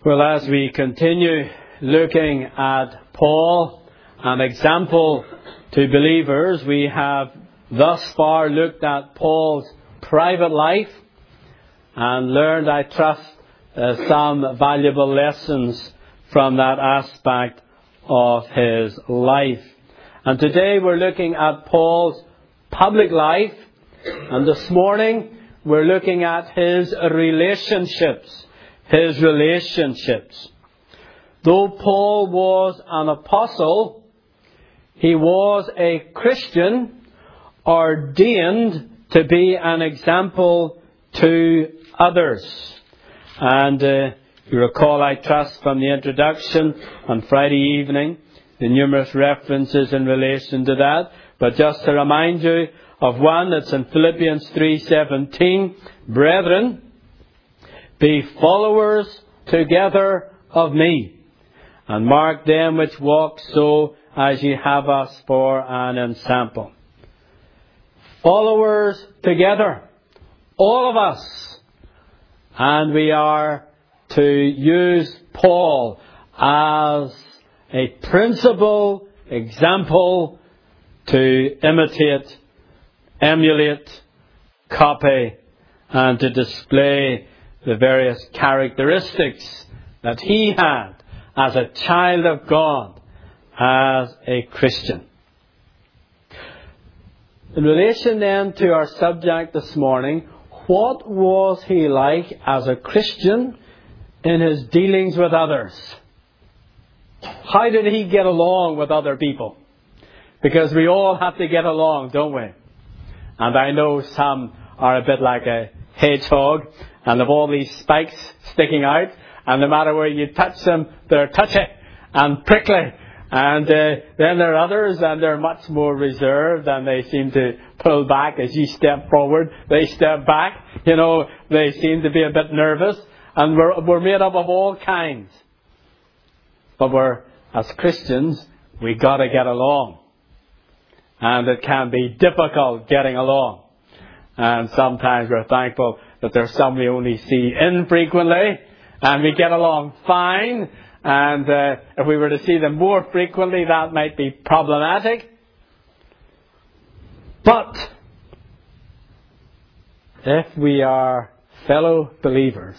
Well, as we continue looking at Paul, an example to believers, we have thus far looked at Paul's private life and learned, I trust, some valuable lessons from that aspect of his life. And today we're looking at Paul's public life, and this morning we're looking at his relationships. Though Paul was an apostle, he was a Christian ordained to be an example to others. And you recall, I trust, from the introduction on Friday evening, the numerous references in relation to that. But just to remind you of one that's in Philippians 3:17, "Brethren, be followers together of me, and mark them which walk so as ye have us for an ensample." Followers together, all of us. And we are to use Paul as a principal example to imitate, emulate, copy, and to display the various characteristics that he had as a child of God, as a Christian. In relation then to our subject this morning, what was he like as a Christian in his dealings with others? How did he get along with other people? Because we all have to get along, don't we? And I know some are a bit like a hedgehog and have all these spikes sticking out, and no matter where you touch them, they're touchy and prickly. And then there are others, and they're much more reserved, and they seem to pull back as you step forward. They step back. They seem to be a bit nervous. And we're made up of all kinds. But as Christians, we got to get along. And it can be difficult getting along. And sometimes we're thankful that there's some we only see infrequently, and we get along fine. And if we were to see them more frequently, that might be problematic. But if we are fellow believers,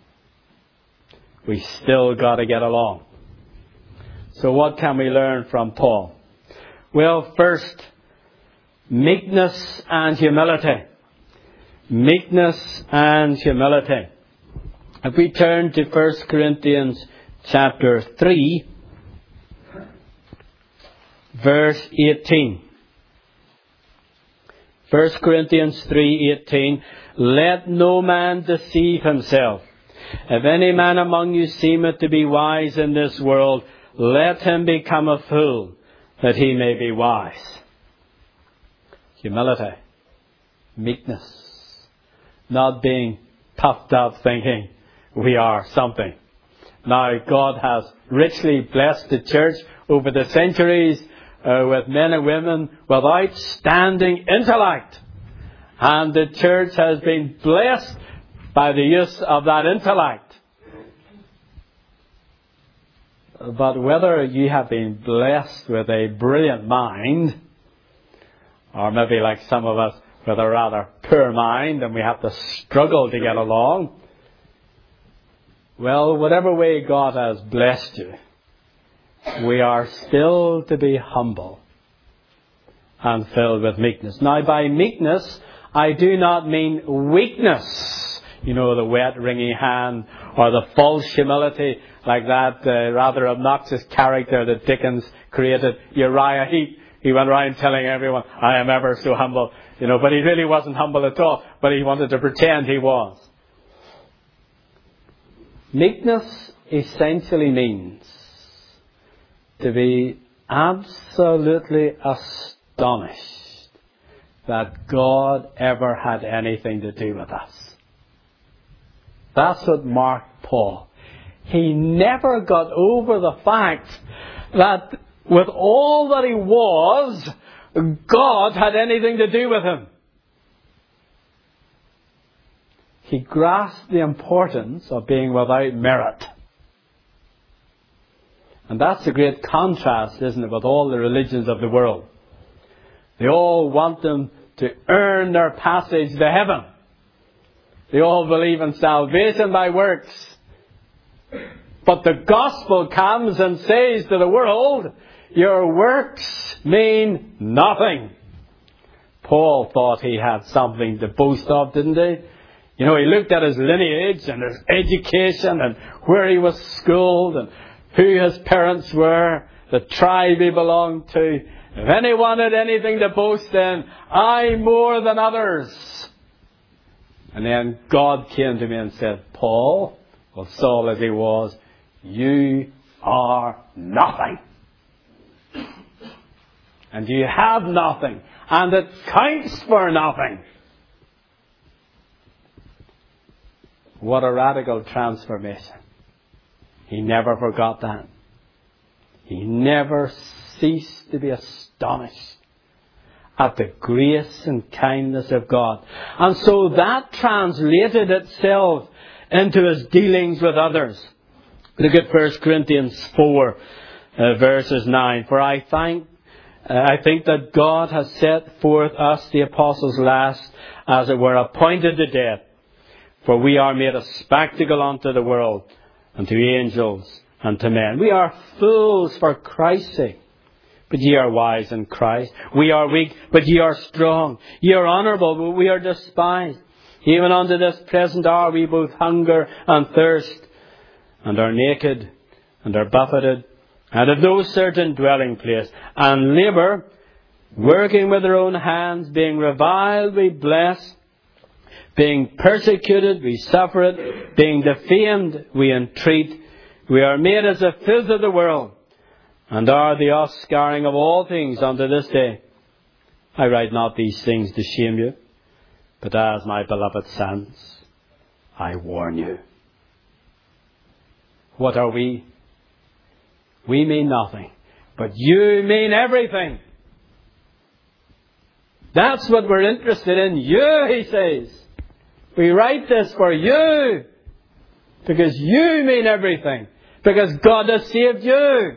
we still got to get along. So what can we learn from Paul? Well, first, meekness and humility. Meekness and humility. If we turn to 1 Corinthians chapter 3, verse 18. 1 Corinthians 3:18. "Let no man deceive himself. If any man among you seemeth to be wise in this world, let him become a fool, that he may be wise." Humility. Meekness. Not being puffed up thinking we are something. Now, God has richly blessed the church over the centuries with men and women with outstanding intellect. And the church has been blessed by the use of that intellect. But whether you have been blessed with a brilliant mind, or maybe like some of us with a rather poor mind and we have to struggle to get along, well, whatever way God has blessed you, we are still to be humble and filled with meekness. Now, by meekness, I do not mean weakness. The wet, wringy hand, or the false humility, like that rather obnoxious character that Dickens created, Uriah Heep. He went around telling everyone, "I am ever so humble." But he really wasn't humble at all, but he wanted to pretend he was. Meekness essentially means to be absolutely astonished that God ever had anything to do with us. That's what marked Paul. He never got over the fact that with all that he was, God had anything to do with him. He grasped the importance of being without merit. And that's a great contrast, isn't it, with all the religions of the world. They all want them to earn their passage to heaven. They all believe in salvation by works. But the gospel comes and says to the world, your works mean nothing. Paul thought he had something to boast of, didn't he? You know, he looked at his lineage and his education and where he was schooled and who his parents were, the tribe he belonged to. If anyone had anything to boast in, I more than others. And then God came to me and said, Paul, well, Saul as he was, you are nothing. And you have nothing. And it counts for nothing. What a radical transformation. He never forgot that. He never ceased to be astonished at the grace and kindness of God. And so that translated itself into his dealings with others. Look at 1 Corinthians 4, verses 9. For I think that God has set forth us, the apostles last, as it were, appointed to death. For we are made a spectacle unto the world, and to angels, and to men. We are fools for Christ's sake, but ye are wise in Christ. We are weak, but ye are strong. Ye are honourable, but we are despised. Even unto this present hour we both hunger and thirst, and are naked, and are buffeted, and have no certain dwelling place, and labour, working with our own hands, being reviled, we bless, being persecuted, we suffer it, being defamed, we entreat. We are made as the filth of the world, and are the offscouring of all things unto this day. I write not these things to shame you, but as my beloved sons, I warn you. What are we? We mean nothing, but you mean everything. That's what we're interested in. You, he says. We write this for you, because you mean everything, because God has saved you.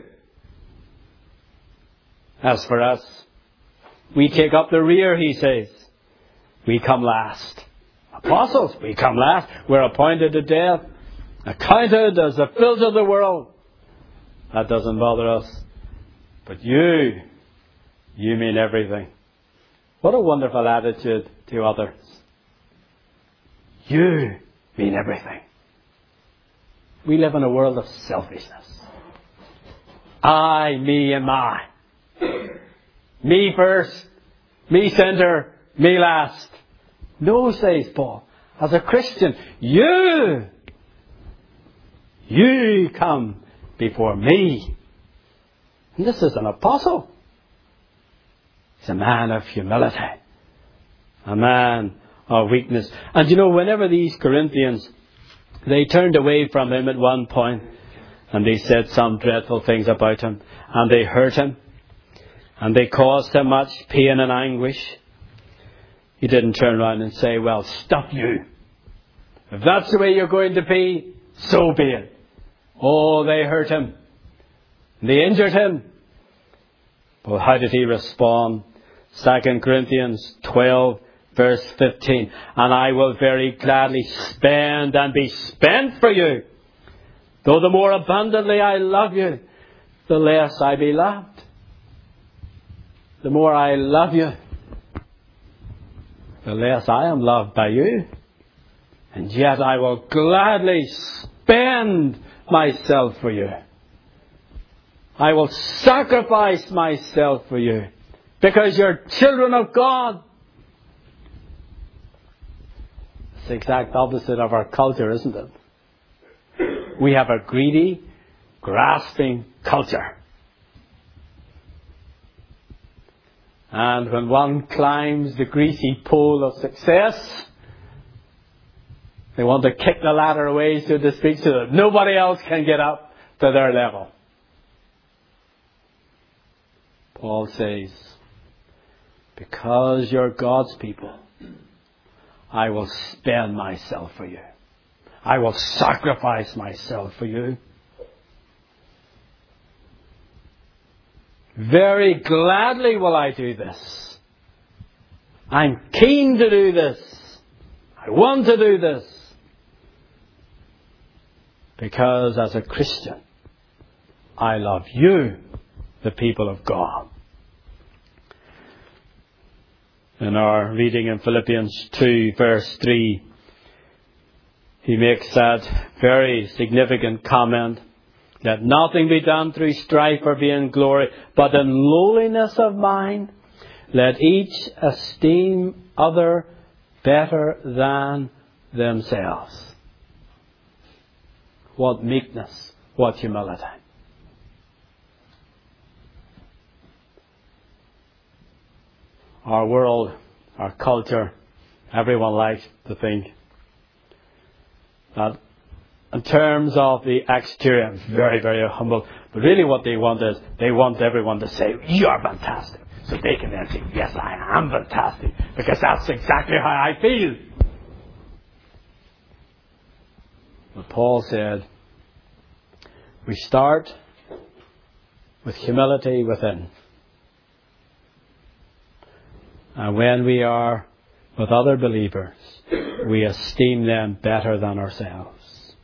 As for us, we take up the rear, he says. We come last. Apostles, we come last. We're appointed to death, accounted as the filth of the world. That doesn't bother us. But you mean everything. What a wonderful attitude to others. You mean everything. We live in a world of selfishness. I, me, and my. Me first, me center, me last. No, says Paul. As a Christian, you come before me. And this is an apostle. He's a man of humility. A man of weakness. And you know, whenever these Corinthians, they turned away from him at one point, and they said some dreadful things about him, and they hurt him, and they caused him much pain and anguish, he didn't turn around and say, well, stuff you. If that's the way you're going to be, so be it. Oh, they hurt him. They injured him. But how did he respond? 2 Corinthians 12, verse 15. And I will very gladly spend and be spent for you. Though the more abundantly I love you, the less I be loved. The more I love you, the less I am loved by you. And yet I will gladly spend myself for you. I will sacrifice myself for you. Because you're children of God. It's the exact opposite of our culture, isn't it? We have a greedy, grasping culture. And when one climbs the greasy pole of success, they want to kick the ladder away, so to speak, so that nobody else can get up to their level. Paul says, because you're God's people, I will spend myself for you. I will sacrifice myself for you. Very gladly will I do this. I'm keen to do this. I want to do this. Because as a Christian, I love you, the people of God. In our reading in Philippians 2, verse 3, he makes that very significant comment. Let nothing be done through strife or vainglory, but in lowliness of mind, let each esteem other better than themselves. What meekness, what humility. Our world, our culture, everyone likes to think that in terms of the exterior, very, very humble. But really what they want is, they want everyone to say, you're fantastic. So they can then say, yes, I am fantastic. Because that's exactly how I feel. But Paul said, we start with humility within. And when we are with other believers, we esteem them better than ourselves.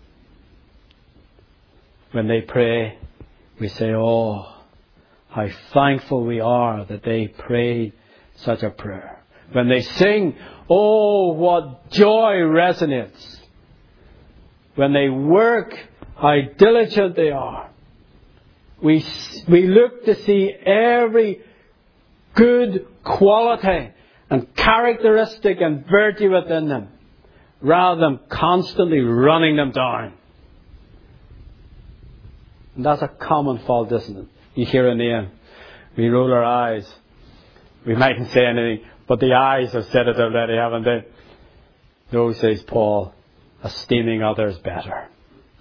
When they pray, we say, oh, how thankful we are that they prayed such a prayer. When they sing, oh, what joy resonates. When they work, how diligent they are. We look to see every good quality and characteristic and virtue within them, rather than constantly running them down. And that's a common fault, isn't it? You hear in the end, we roll our eyes. We mightn't say anything, but the eyes have said it already, haven't they? No, says Paul, esteeming others better.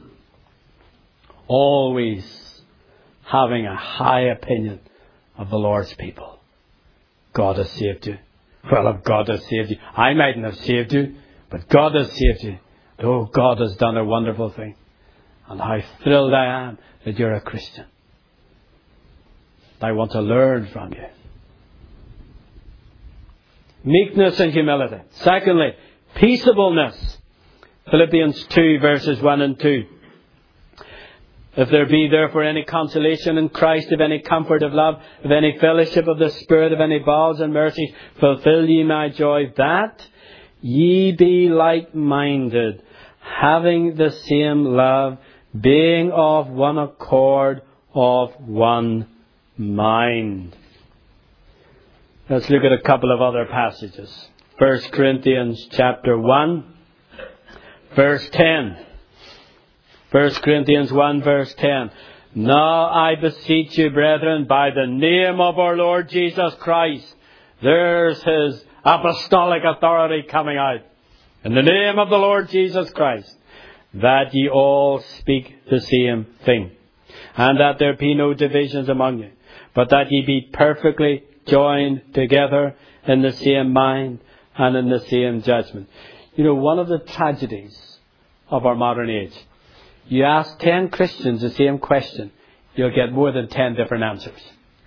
Always having a high opinion of the Lord's people. God has saved you. Well, if God has saved you, I mightn't have saved you, but God has saved you. Oh, God has done a wonderful thing. And how thrilled I am that you're a Christian. I want to learn from you. Meekness and humility. Secondly, peaceableness. Philippians 2 verses 1 and 2. If there be therefore any consolation in Christ, of any comfort of love, of any fellowship of the Spirit, of any bowels and mercies, fulfill ye my joy, that ye be like-minded, having the same love, being of one accord, of one mind. Let's look at a couple of other passages. 1 Corinthians chapter 1, verse 10. 1 Corinthians 1 verse 10. Now I beseech you, brethren, by the name of our Lord Jesus Christ. There's His apostolic authority coming out. In the name of the Lord Jesus Christ, that ye all speak the same thing, and that there be no divisions among you, but that ye be perfectly joined together in the same mind and in the same judgment. You know, one of the tragedies of our modern age, you ask 10 Christians the same question, you'll get more than 10 different answers.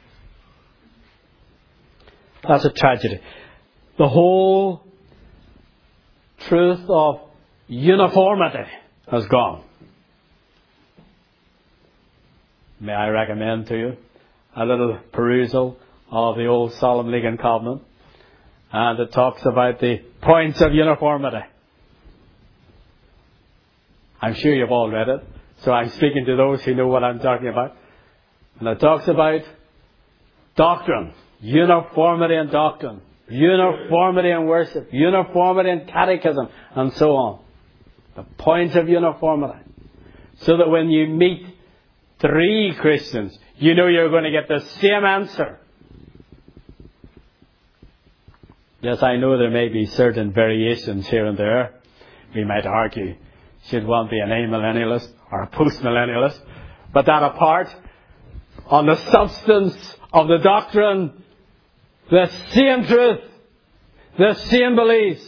That's a tragedy. The whole truth of uniformity has gone. May I recommend to you a little perusal of the old Solemn League and Covenant, and it talks about the points of uniformity. I'm sure you've all read it, so I'm speaking to those who know what I'm talking about. And it talks about doctrine, uniformity in doctrine, uniformity in worship, uniformity in catechism, and so on. The points of uniformity. So that when you meet 3 Christians, you know you're going to get the same answer. Yes, I know there may be certain variations here and there. We might argue, should one be an amillennialist or a postmillennialist? But that apart, on the substance of the doctrine, the same truth, the same beliefs.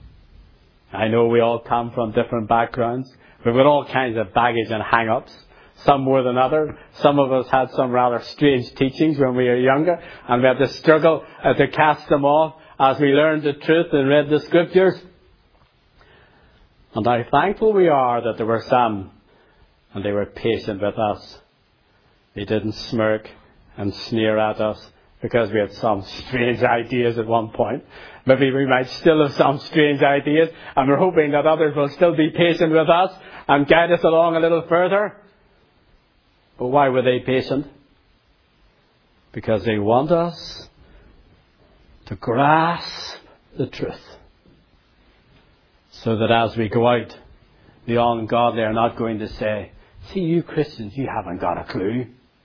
I know we all come from different backgrounds. We've got all kinds of baggage and hang-ups. some more than others. Some of us had some rather strange teachings when we were younger, and we had to struggle to cast them off as we learned the truth and read the Scriptures. And how thankful we are that there were some, and they were patient with us. They didn't smirk and sneer at us because we had some strange ideas at one point. Maybe we might still have some strange ideas, and we're hoping that others will still be patient with us and guide us along a little further. But why were they patient? Because they want us to grasp the truth, so that as we go out, the ungodly are not going to say, "See, you Christians, you haven't got a clue."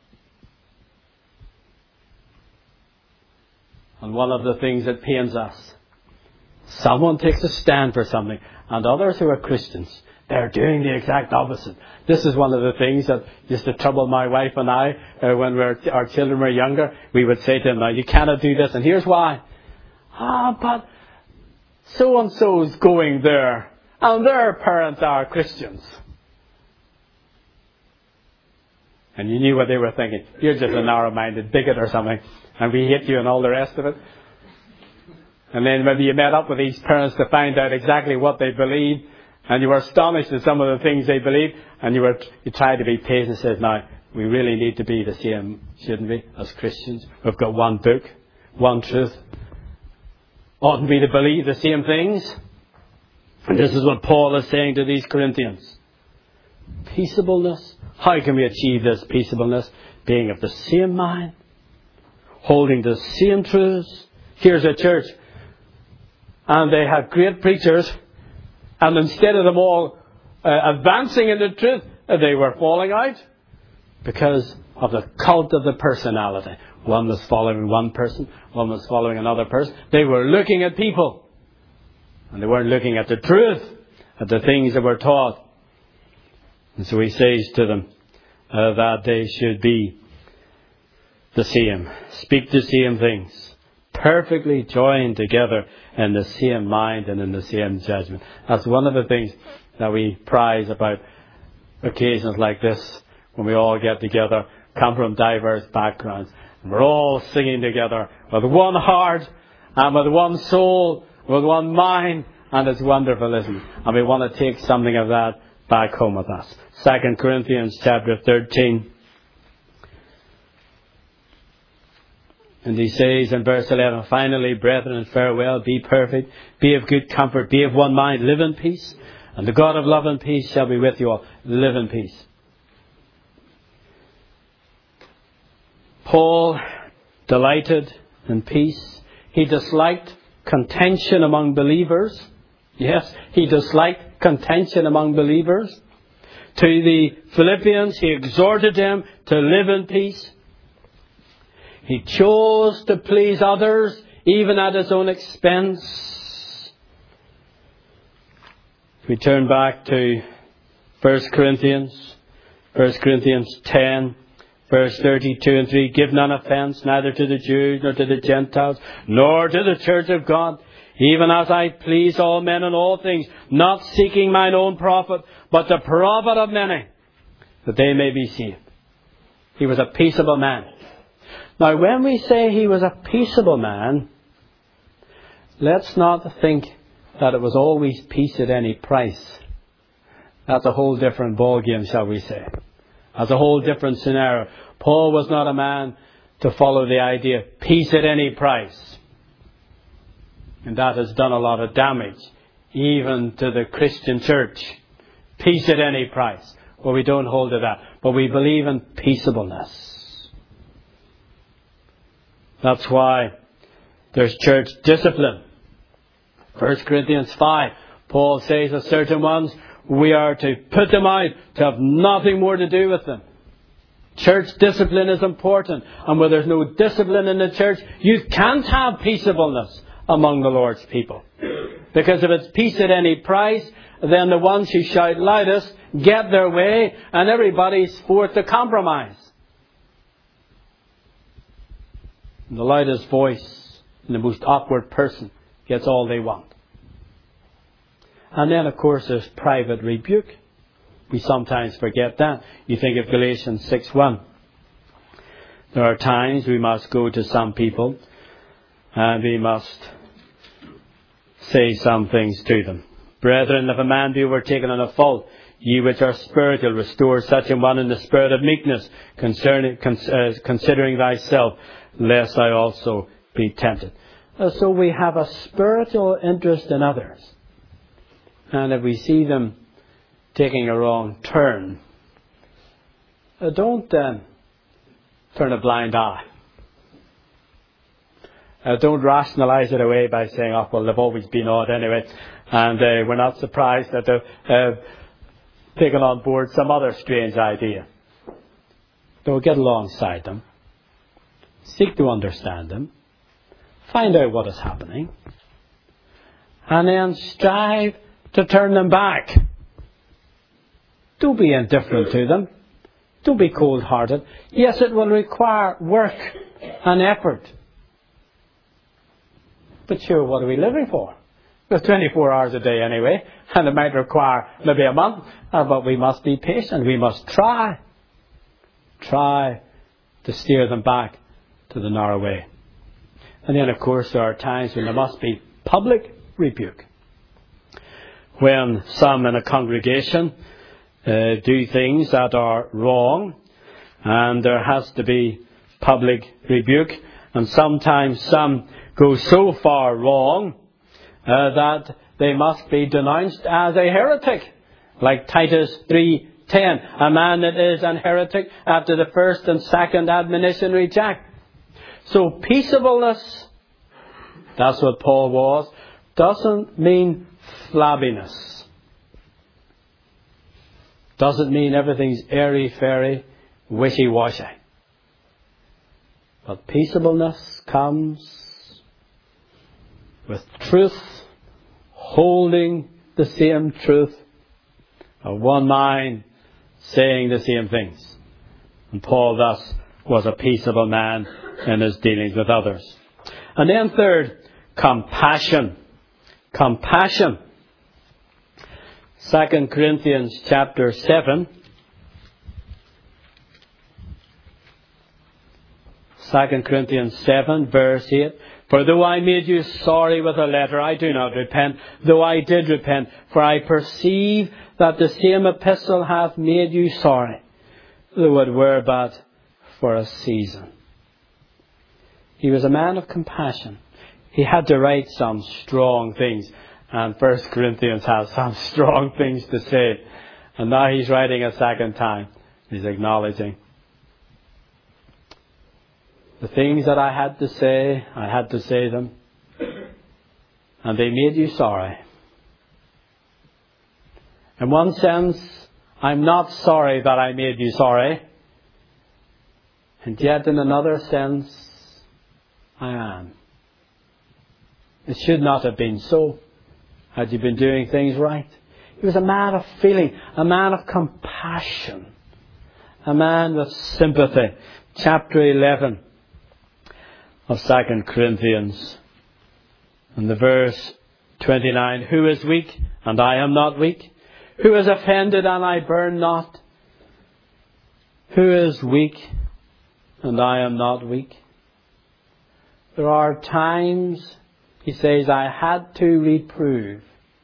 And one of the things that pains us, someone takes a stand for something, and others who are Christians, they're doing the exact opposite. This is one of the things that used to trouble my wife and I when our children were younger. We would say to them, "Now, you cannot do this, and here's why." But so-and-so is going there, and their parents are Christians. And you knew what they were thinking. You're just a narrow-minded bigot or something, and we hate you and all the rest of it. And then maybe you met up with these parents to find out exactly what they believe, and you were astonished at some of the things they believe, and you tried to be patient and said, "Now, we really need to be the same, shouldn't we, as Christians? We've got one book, one truth. Oughtn't we to believe the same things?" And this is what Paul is saying to these Corinthians. Peaceableness. How can we achieve this peaceableness? Being of the same mind, holding the same truths. Here's a church, and they have great preachers, and instead of them all advancing in the truth, they were falling out because of the cult of the personality. One was following one person, one was following another person. They were looking at people, and they weren't looking at the truth, at the things that were taught. And so he says to them that they should be the same, speak the same things, perfectly joined together in the same mind and in the same judgment. That's one of the things that we prize about occasions like this, when we all get together, come from diverse backgrounds, and we're all singing together with one heart and with one soul, with one mind, and it's wonderful, isn't it? And we want to take something of that back home with us. 2 Corinthians chapter 13. And he says in verse 11, "Finally, brethren, farewell, be perfect, be of good comfort, be of one mind, live in peace, and the God of love and peace shall be with you all." Live in peace. Paul delighted in peace. He disliked contention among believers. Yes, he disliked contention among believers. To the Philippians, he exhorted them to live in peace. He chose to please others, even at his own expense. If we turn back to 1 Corinthians 10, verse 32 and 3, "Give none offence, neither to the Jews, nor to the Gentiles, nor to the church of God, even as I please all men in all things, not seeking mine own profit, but the profit of many, that they may be saved." He was a peaceable man. Now, when we say he was a peaceable man, let's not think that it was always peace at any price. That's a whole different ballgame, shall we say. That's a whole different scenario. Paul was not a man to follow the idea of peace at any price. And that has done a lot of damage, even to the Christian church. Peace at any price. Well, we don't hold to that, but we believe in peaceableness. That's why there's church discipline. 1 Corinthians 5, Paul says of certain ones, we are to put them out, to have nothing more to do with them. Church discipline is important, and where there's no discipline in the church, you can't have peaceableness among the Lord's people. Because if it's peace at any price, then the ones who shout loudest get their way, and everybody's forced to compromise. And the loudest voice and the most awkward person gets all they want. And then, of course, there's private rebuke. We sometimes forget that. You think of Galatians 6:1. There are times we must go to some people and we must say some things to them. Brethren, if a man be overtaken in a fault, ye which are spiritual, restore such an one in the spirit of meekness, considering thyself, lest thou also be tempted. So we have a spiritual interest in others. And if we see them taking a wrong turn, don't turn a blind eye. Don't rationalize it away by saying, oh, well, they've always been odd anyway, and we're not surprised that they've taken on board some other strange idea. Don't get alongside them. Seek to understand them. Find out what is happening. And then strive to turn them back. Don't be indifferent to them. Don't be cold-hearted. Yes, it will require work and effort. But sure, what are we living for? We've 24 hours a day anyway, and it might require maybe a month, but we must be patient. We must try to steer them back to the narrow way. And then, of course, there are times when there must be public rebuke. When some in a congregation do things that are wrong, and there has to be public rebuke, and sometimes some go so far wrong that they must be denounced as a heretic, like Titus 3:10. A man that is an heretic after the first and second admonition reject. So peaceableness, that's what Paul was, doesn't mean flabbiness. Doesn't mean everything's airy-fairy, wishy-washy. But peaceableness comes with truth, holding the same truth, of one mind, saying the same things. And Paul thus was a peaceable man in his dealings with others. And then third, compassion. Compassion. 2 Corinthians chapter 7. 2 Corinthians 7 verse 8. For though I made you sorry with a letter, I do not repent, though I did repent. For I perceive that the same epistle hath made you sorry, though it were but for a season. He was a man of compassion. He had to write some strong things. And 1 Corinthians has some strong things to say. And now he's writing a second time. He's acknowledging, the things that I had to say them. And they made you sorry. In one sense, I'm not sorry that I made you sorry. And yet in another sense, I am. It should not have been so, had you been doing things right. He was a man of feeling, a man of compassion, a man with sympathy. Chapter 11 of 2 Corinthians, and the verse 29, who is weak, and I am not weak? Who is offended, and I burn not? Who is weak, and I am not weak? There are times, he says, I had to reprove,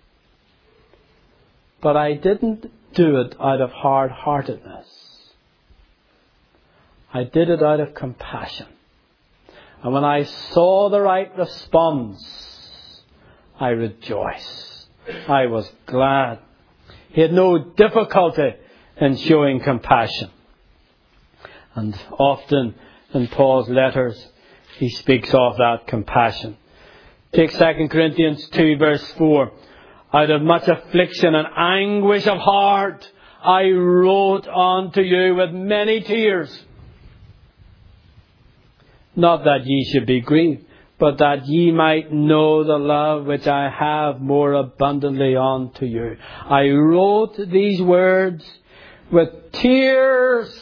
but I didn't do it out of hard-heartedness. I did it out of compassion. And when I saw the right response, I rejoiced. I was glad. He had no difficulty in showing compassion. And often in Paul's letters, he speaks of that compassion. Take 2 Corinthians 2 verse 4. Out of much affliction and anguish of heart, I wrote unto you with many tears. Not that ye should be grieved, but that ye might know the love which I have more abundantly unto you. I wrote these words with tears.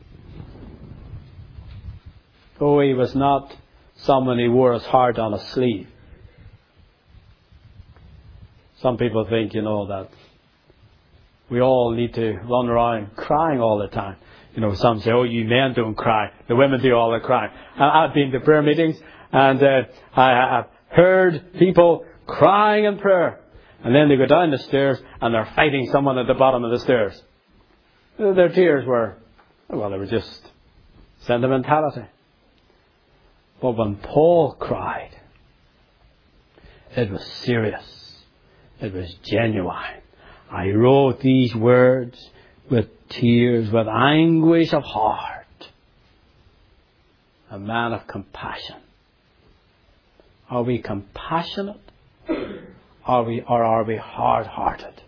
Oh, he was not someone who wore his heart on a sleeve. Some people think, that we all need to run around crying all the time. You know, some say, oh, you men don't cry. The women do all the crying. I've been to prayer meetings, and I have heard people crying in prayer. And then they go down the stairs, and they're fighting someone at the bottom of the stairs. Their tears were, well, they were just sentimentality. But when Paul cried, it was serious. It was genuine. I wrote these words with tears, with anguish of heart. A man of compassion. Are we compassionate? Or are we hard-hearted?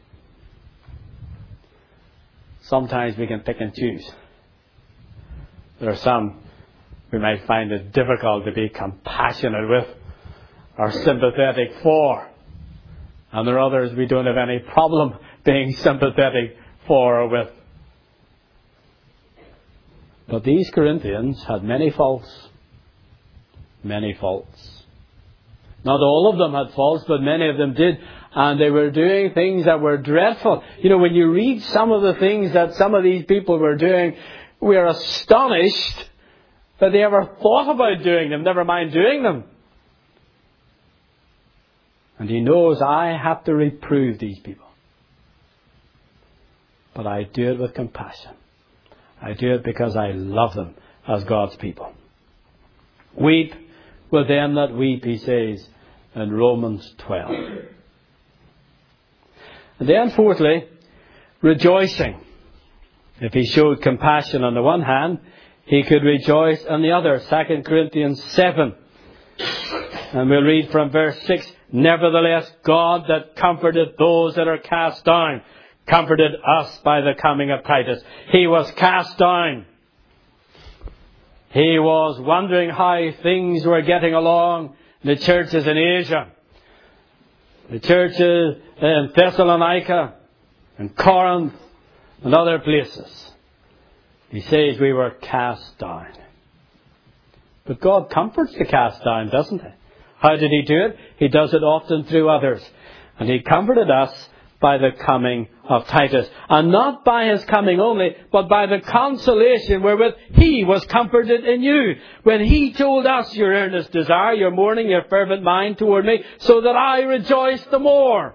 Sometimes we can pick and choose. There are some we might find it difficult to be compassionate with or sympathetic for. And there are others we don't have any problem being sympathetic for or with. But these Corinthians had many faults. Many faults. Not all of them had faults, but many of them did. And they were doing things that were dreadful. You know, when you read some of the things that some of these people were doing, we are astonished that they ever thought about doing them, never mind doing them. And he knows I have to reprove these people. But I do it with compassion. I do it because I love them as God's people. Weep with them that weep, he says in Romans 12. And then fourthly, rejoicing. If he showed compassion on the one hand, he could rejoice on the other. 2 Corinthians 7. And we'll read from verse 6. Nevertheless, God that comforted those that are cast down, comforted us by the coming of Titus. He was cast down. He was wondering how things were getting along in the churches in Asia. The churches in Thessalonica and Corinth and other places. He says we were cast down. But God comforts the cast down, doesn't he? How did he do it? He does it often through others. And he comforted us by the coming of Titus. And not by his coming only, but by the consolation wherewith he was comforted in you. When he told us your earnest desire, your mourning, your fervent mind toward me, so that I rejoice the more.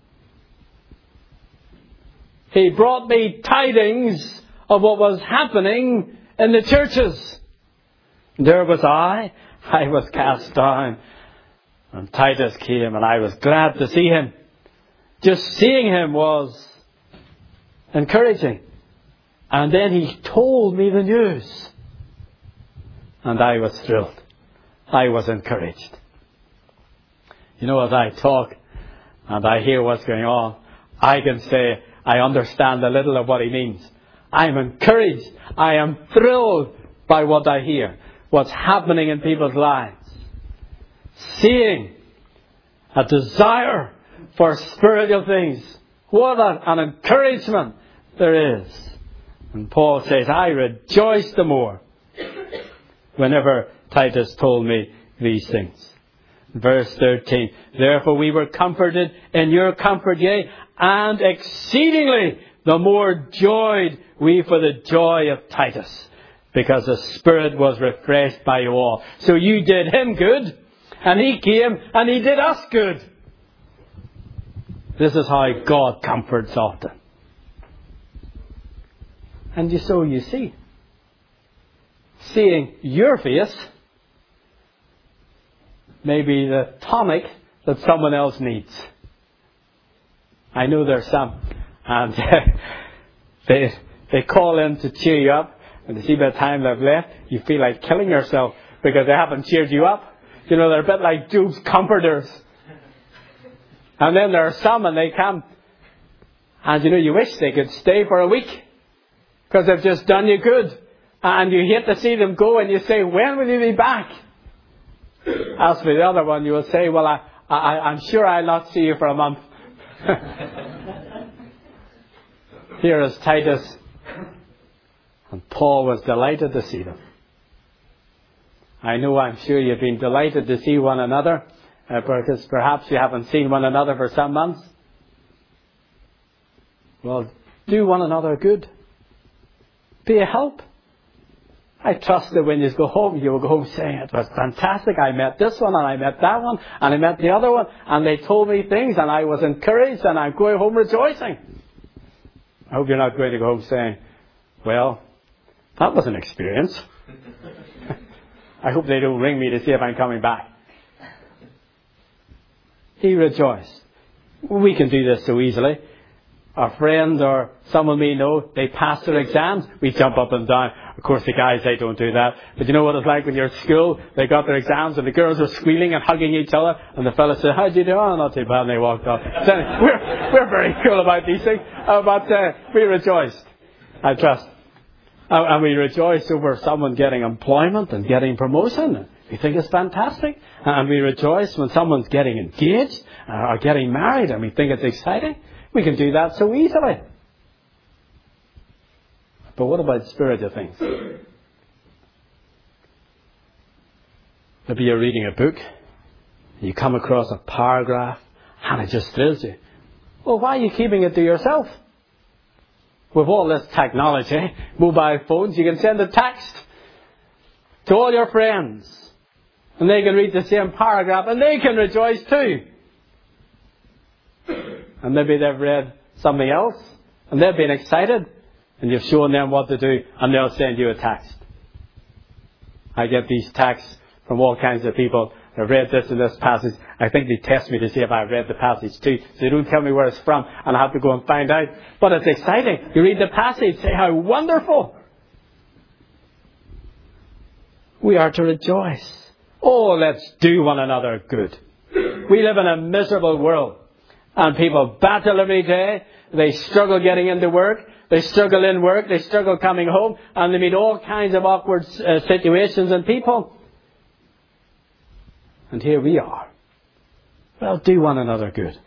He brought me tidings of what was happening in the churches. There was I was cast down. And Titus came and I was glad to see him. Just seeing him was encouraging. And then he told me the news. And I was thrilled. I was encouraged. You know, as I talk and I hear what's going on, I can say I understand a little of what he means. I'm encouraged. I am thrilled by what I hear. What's happening in people's lives. Seeing a desire for spiritual things. What an encouragement there is. And Paul says, I rejoice the more whenever Titus told me these things. Verse 13, therefore we were comforted in your comfort, yea, and exceedingly the more joyed we for the joy of Titus, because the Spirit was refreshed by you all. So you did him good, and he came and he did us good. This is how God comforts often. And so you see, seeing your face may be the tonic that someone else needs. I know there's some, and they call in to cheer you up, and they see by the time they've left, you feel like killing yourself because they haven't cheered you up. You know, they're a bit like Job's comforters. And then there are some, and they come, and you know, you wish they could stay for a week because they've just done you good, and you hate to see them go, and you say, when will you be back? As for the other one, you will say, well, I'm sure I'll not see you for a month. Here is Titus, and Paul was delighted to see them. I'm sure you've been delighted to see one another, because perhaps you haven't seen one another for some months. Well, Do one another good. Be a help. I trust that when you go home, you will go home saying, it was fantastic. I met this one, and I met that one, and I met the other one, and they told me things, and I was encouraged, and I'm going home rejoicing. I hope you're not going to go home saying, well, that was an experience. I hope they don't ring me to see if I'm coming back. He rejoiced. We can do this so easily. Our friends or someone we know, they pass their exams, we jump up and down. Of course, the guys, they don't do that. But you know what it's like when you're at school, they got their exams and the girls are squealing and hugging each other, and the fellas say, how'd you do? Oh, not too bad, and they walked off. So we're very cool about these things, but we rejoiced, I trust. And we rejoice over someone getting employment and getting promotion. We think it's fantastic. And we rejoice when someone's getting engaged or getting married, and we think it's exciting. We can do that so easily. But what about spiritual things? Maybe you're reading a book, you come across a paragraph, and it just thrills you. Well, why are you keeping it to yourself? With all this technology, mobile phones, you can send a text to all your friends. And they can read the same paragraph, and they can rejoice too. And maybe they've read something else, and they've been excited, and you've shown them what to do, and they'll send you a text. I get these texts from all kinds of people. I've read this and this passage. I think they test me to see if I've read the passage too. So they don't tell me where it's from, and I have to go and find out. But it's exciting. You read the passage, say how wonderful. We are to rejoice. Oh, let's do one another good. We live in a miserable world. And people battle every day. They struggle getting into work. They struggle in work. They struggle coming home. And they meet all kinds of awkward situations and people. And here we are. Well, do one another good.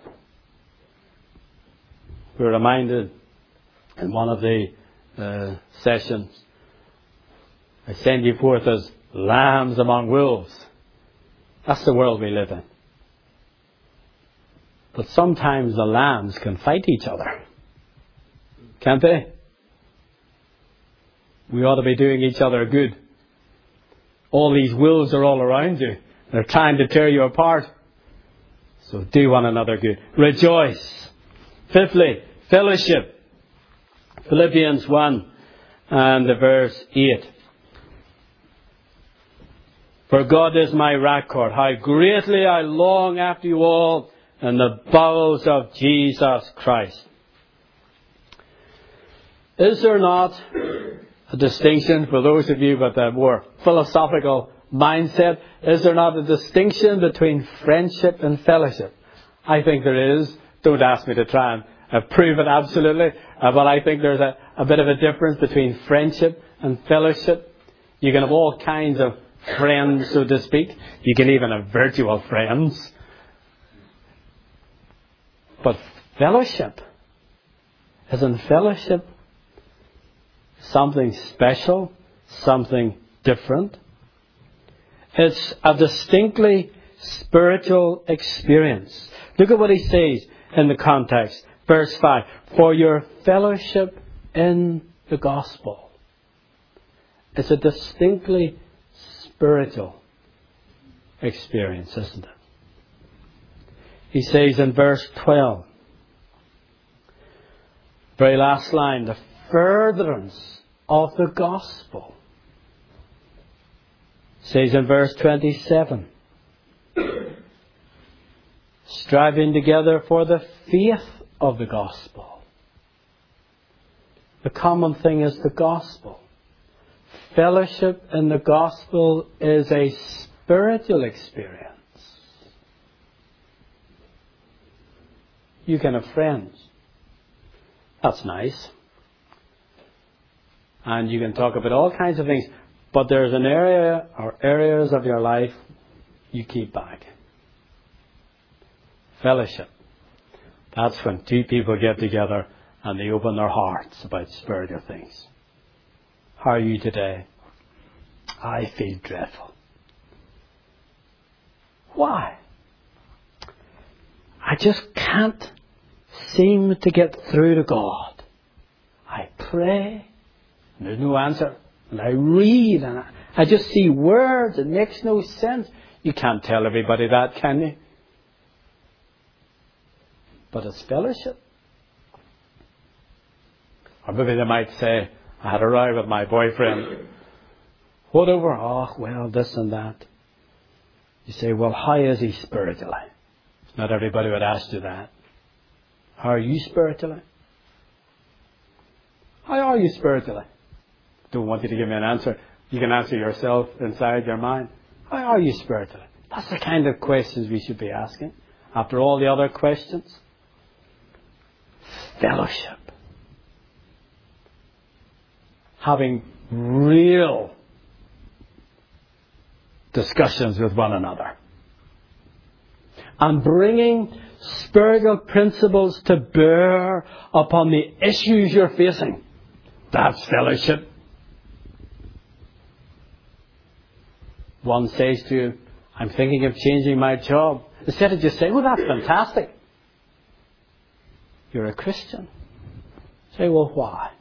We're reminded in one of the sessions, I send you forth as lambs among wolves. That's the world we live in. But sometimes the lambs can fight each other. Can't they? We ought to be doing each other good. All these wolves are all around you. They're trying to tear you apart. So do one another good. Rejoice. Fifthly, fellowship. Philippians 1 and verse 8. For God is my record, how greatly I long after you all in the bowels of Jesus Christ. Is there not a distinction for those of you with a more philosophical mindset? Is there not a distinction between friendship and fellowship? I think there is. Don't ask me to try and prove it absolutely. But I think there's a bit of a difference between friendship and fellowship. You can have all kinds of friends, so to speak. You can even have virtual friends. But fellowship, isn't fellowship something special, something different? It's a distinctly spiritual experience. Look at what he says in the context. Verse 5. For your fellowship in the gospel. It's a distinctly spiritual experience, isn't it? He says in verse 12, very last line, the furtherance of the gospel. Says in verse 27, striving together for the faith of the gospel. The common thing is the gospel. Fellowship in the gospel is a spiritual experience. You can have friends. That's nice. And you can talk about all kinds of things. But there's an area or areas of your life you keep back. Fellowship. That's when two people get together and they open their hearts about spiritual things. How are you today? I feel dreadful. Why? I just can't seem to get through to God. pray, and there's no answer. And I read, and I just see words. It makes no sense. You can't tell everybody that, can you? But it's fellowship. Or maybe they might say, I had a row with my boyfriend. Whatever. Oh, well, this and that. You say, well, how is he spiritually? Not everybody would ask you that. How are you spiritually? How are you spiritually? Don't want you to give me an answer. You can answer yourself inside your mind. How are you spiritually? That's the kind of questions we should be asking. After all the other questions. Fellowship. Having real discussions with one another. And bringing spiritual principles to bear upon the issues you're facing. That's fellowship. One says to you, I'm thinking of changing my job. Instead of just saying, well, that's fantastic. You're a Christian. Say, well, why?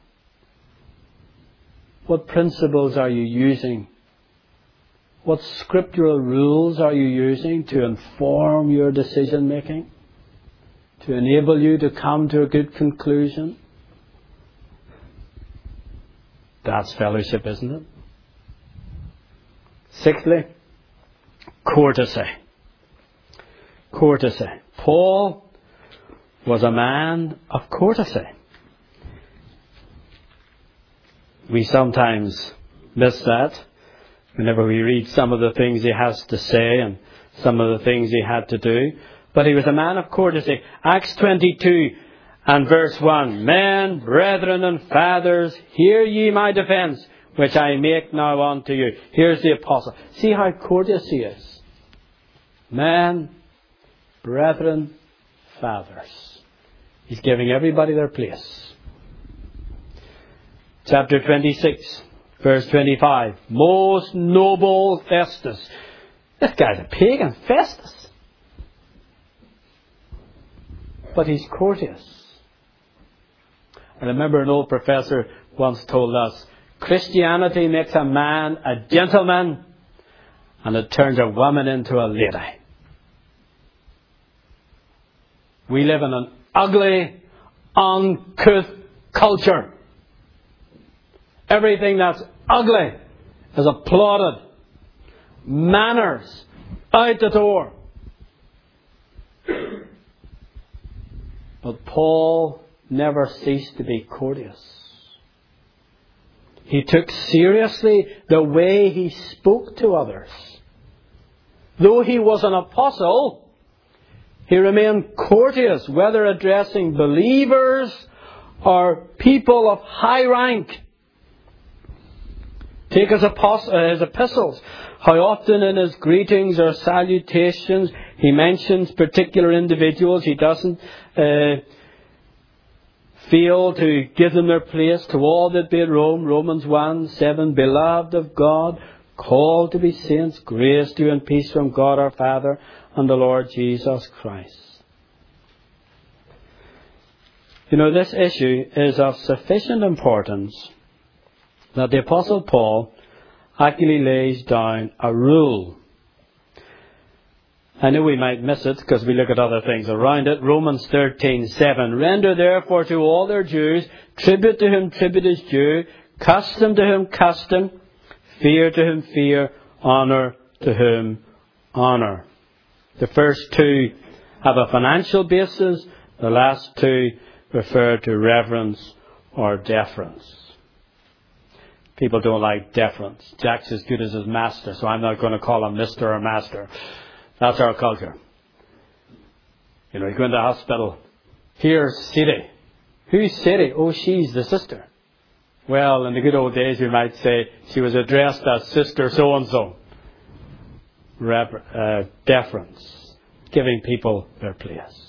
What principles are you using? What scriptural rules are you using to inform your decision making? To enable you to come to a good conclusion? That's fellowship, isn't it? Sixthly, courtesy. Courtesy. Paul was a man of courtesy. We sometimes miss that whenever we read some of the things he has to say and some of the things he had to do. But he was a man of courtesy. Acts 22 and verse 1. Men, brethren and fathers, hear ye my defence, which I make now unto you. Here's the apostle. See how courteous he is. Men, brethren, fathers. He's giving everybody their place. Chapter 26, verse 25. Most noble Festus. This guy's a pagan, Festus. But he's courteous. I remember an old professor once told us, Christianity makes a man a gentleman, and it turns a woman into a lady. We live in an ugly, uncouth culture. Everything that's ugly is applauded. Manners out the door. But Paul never ceased to be courteous. He took seriously the way he spoke to others. Though he was an apostle, he remained courteous, whether addressing believers or people of high rank. Take his epistles. How often in his greetings or salutations he mentions particular individuals. He doesn't fail to give them their place. To all that be at Rome, Romans 1:7, beloved of God, called to be saints, grace to you and peace from God our Father and the Lord Jesus Christ. You know, this issue is of sufficient importance that the Apostle Paul actually lays down a rule. I know we might miss it because we look at other things around it. Romans 13:7. Render therefore to all their Jews, tribute to whom tribute is due, custom to whom custom, fear to whom fear, honour to whom honour. The first two have a financial basis. The last two refer to reverence or deference. People don't like deference. Jack's as good as his master, so I'm not going to call him Mr. or Master. That's our culture. You know, you go into the hospital. Here's Sadie. Who's Sadie? Oh, she's the sister. Well, in the good old days, we might say she was addressed as Sister So-and-so. Deference. Giving people their place.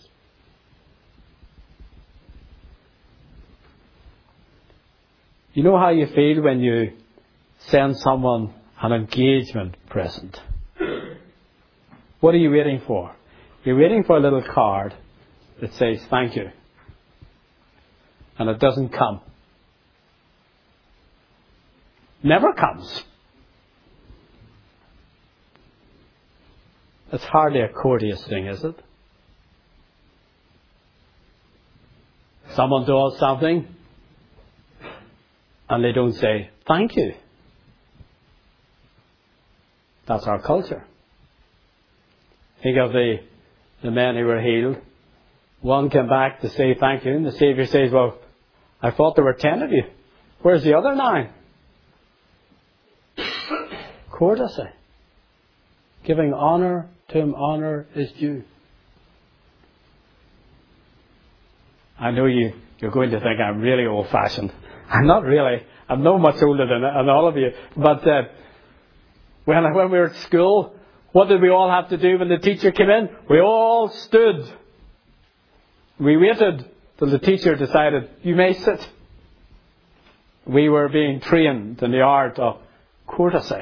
You know how you feel when you send someone an engagement present? What are you waiting for? You're waiting for a little card that says thank you. And it doesn't come. never comes. It's hardly a courteous thing, is it? Someone does something and they don't say, thank you. That's our culture. Think of the men who were healed. One came back to say thank you, and the Saviour says, well, I thought there were 10 of you. Where's the other 9? Courtesy. Giving honour to whom honour is due. I know you're going to think I'm really old-fashioned. I'm not really. I'm no much older than all of you. But when we were at school, what did we all have to do when the teacher came in? We all stood. We waited till the teacher decided, you may sit. We were being trained in the art of courtesy.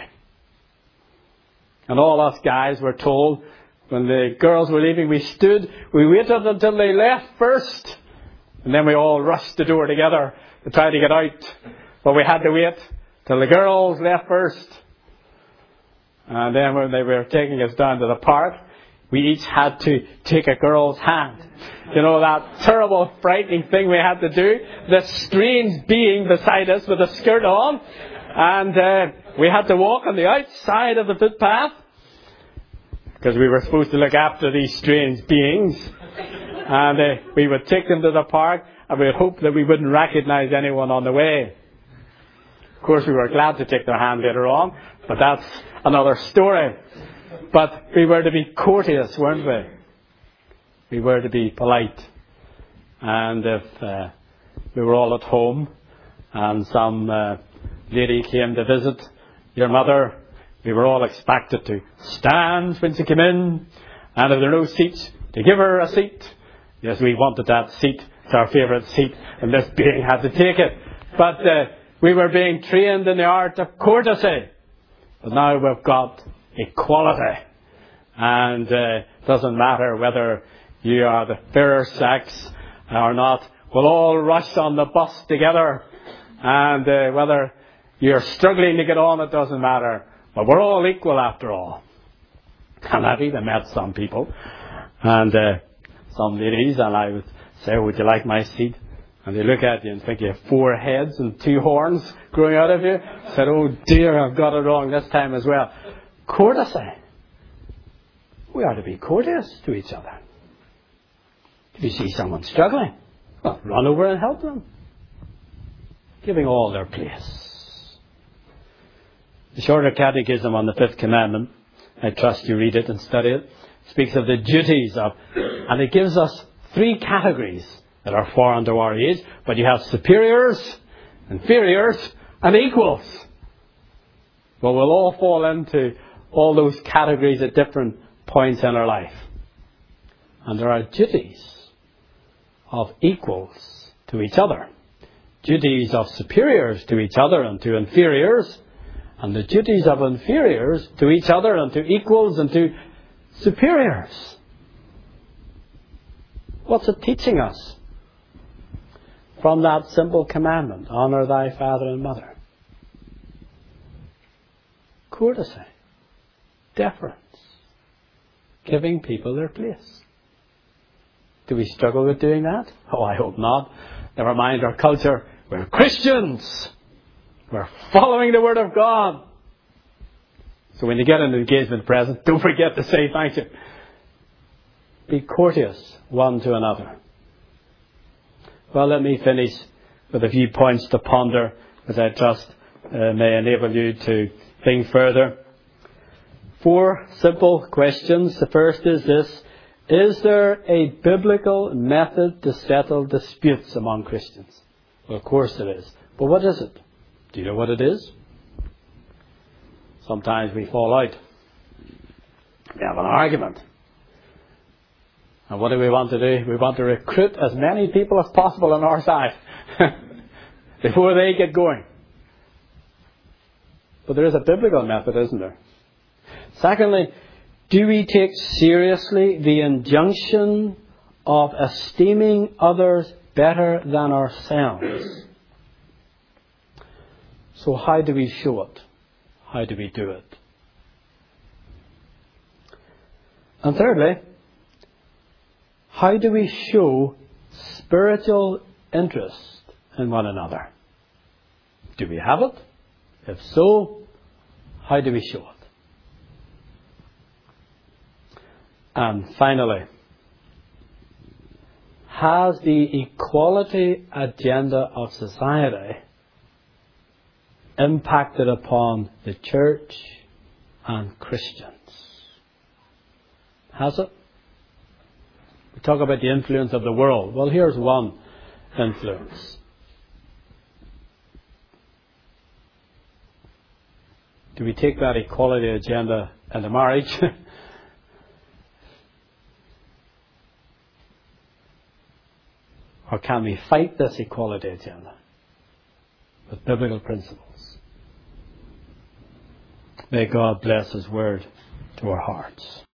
And all us guys were told, when the girls were leaving, we stood, we waited until they left first. And then we all rushed the door together to try to get out. But we had to wait till the girls left first. And then when they were taking us down to the park, we each had to take a girl's hand. You know, that terrible, frightening thing we had to do. This strange being beside us with a skirt on. And we had to walk on the outside of the footpath. Because we were supposed to look after these strange beings. And we would take them to the park, and we would hope that we wouldn't recognize anyone on the way. Of course, we were glad to take their hand later on, but that's another story. But we were to be courteous, weren't we? We were to be polite. And if we were all at home, and some lady came to visit your mother, we were all expected to stand when she came in, and if there were no seats, to give her a seat. Yes, we wanted that seat. It's our favourite seat, and this being had to take it. But we were being trained in the art of courtesy. But now we've got equality. And it doesn't matter whether you are the fairer sex or not. We'll all rush on the bus together. And whether you're struggling to get on, it doesn't matter. But we're all equal after all. And I've even met some people. And some ladies, and I would say, would you like my seat? And they look at you and think you have 4 heads and 2 horns growing out of you. Said, oh dear, I've got it wrong this time as well. Courtesy. We are to be courteous to each other. If you see someone struggling, well, run over and help them. Giving all their place. The Shorter Catechism on the 5th Commandment, I trust you read it and study it, speaks of the duties of, and it gives us 3 categories that are foreign to our age, but you have superiors, inferiors, and equals. Well, we'll all fall into all those categories at different points in our life. And there are duties of equals to each other, duties of superiors to each other and to inferiors, and the duties of inferiors to each other and to equals and to superiors. What's it teaching us from that simple commandment? Honour thy father and mother. Courtesy. Deference. Giving people their place. Do we struggle with doing that? Oh, I hope not. Never mind our culture. We're Christians. We're following the Word of God. So when you get an engagement present, don't forget to say thank you. Be courteous one to another. Well, let me finish with a few points to ponder, as I trust may enable you to think further. 4 simple questions. The first is this: is there a biblical method to settle disputes among Christians? Well, of course there is. But what is it? Do you know what it is? Sometimes we fall out. We have an argument. And what do we want to do? We want to recruit as many people as possible on our side before they get going. But there is a biblical method, isn't there? Secondly, do we take seriously the injunction of esteeming others better than ourselves? So how do we show it? How do we do it? And thirdly, how do we show spiritual interest in one another? Do we have it? If so, how do we show it? And finally, has the equality agenda of society impacted upon the church and Christians? Has it? We talk about the influence of the world. Well, here's one influence. Do we take that equality agenda into marriage? Or can we fight this equality agenda with biblical principles? May God bless His word to our hearts.